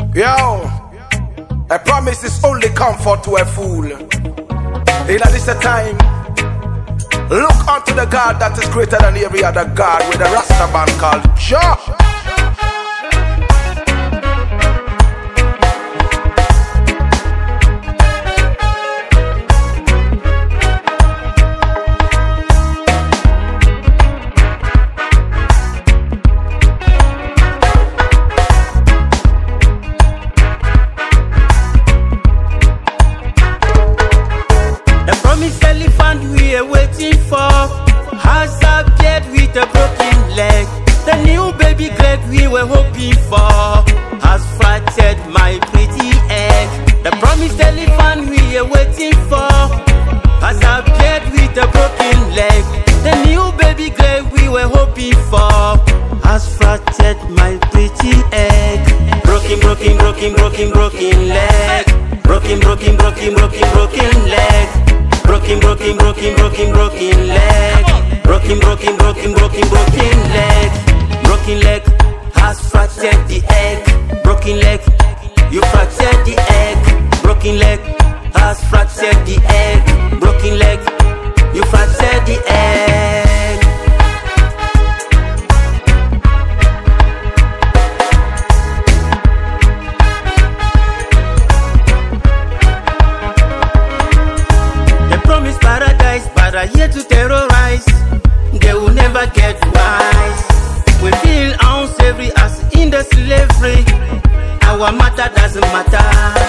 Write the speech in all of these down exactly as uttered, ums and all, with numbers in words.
Yo, a promise is only comfort to a fool. In this time, look unto the God that is greater than every other God, with a Rasta man called Jah. We are waiting for has appeared with a broken leg. The new baby Greg we were hoping for has fractured my pretty egg. The promised elephant we are waiting for has appeared with a broken leg. The new baby Greg we were hoping for has fractured my pretty egg. Broken, broken, broken, broken, broken leg. Broken, broken, broken, broken, broken leg. Broken, broken, broken, broken, broken leg. Broken, broken, broken, broken, broken leg. Broken leg has fractured the egg. Broken leg, you fractured the egg. Broken leg has fractured the egg. Broken leg, you fractured the egg. Here to terrorize, they will never get wise. We feel unsavory as in the slavery. Our matter doesn't matter.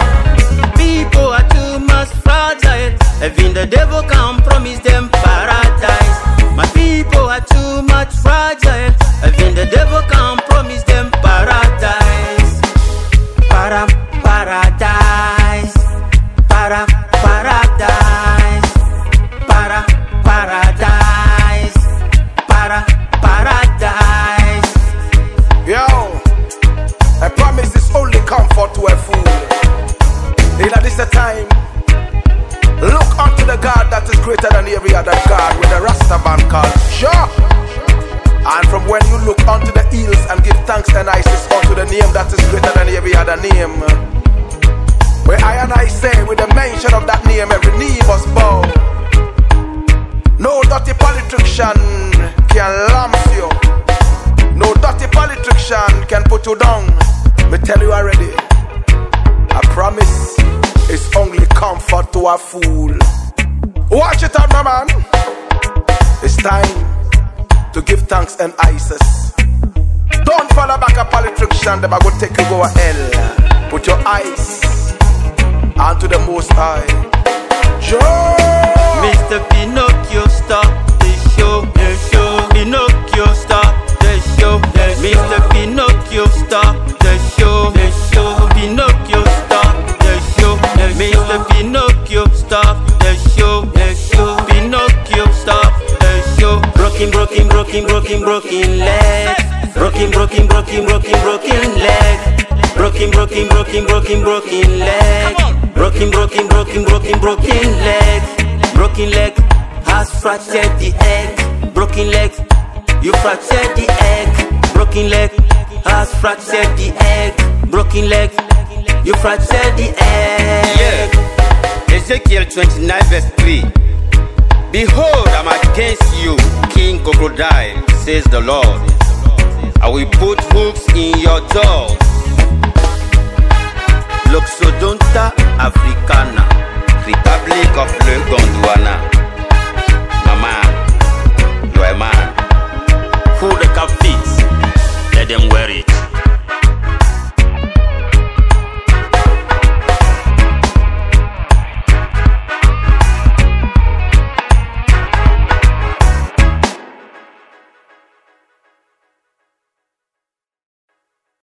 People are too much fragile. Even the devil can promise them paradise. My people are too much fragile. Even the devil can promise them paradise. Para paradise. Para paradise. Para paradise, para paradise. Yo, a promise is only comfort to a fool. In this time, look unto the God that is greater than every other God, with a Rasta man called Jah. And from when you look unto the hills and give thanks and Isis unto the name that is greater than every other name, where I and I say with the mention of that name, every knee must bow. No dirty politician can lamp you. No dirty politician can put you down. Me tell you already, a promise is only comfort to a fool. Watch it out, my man. It's time to give thanks and Isis. Don't follow back a politician, them are gonna take you go to hell. Put your eyes onto the Most High. Joe! Mister Pinocchio, stop the show, the show. Pinocchio, stop the show, the show. Mister Pinocchio, stop the show, the show. Pinocchio, stop the show, the show. Mister Pinocchio, stop the show, the show. Pinocchio, stop the show. Broken, broken, broken, broken, broken leg. Broken, broken, broken, broken, broken leg. Broken, broken, broken, broken, broken leg. Broken, broken, broken, broken, broken leg. Broken leg has fractured the egg. Broken leg, you fractured the egg. Broken leg has fractured the egg. Broken leg, you fractured the egg. Yeah. Ezekiel twenty-nine verse three. Behold, I'm against you, King Crocodile, says the Lord. I will put hooks in your jaws. L'Oxodonta africana, Republic of le Gondwana.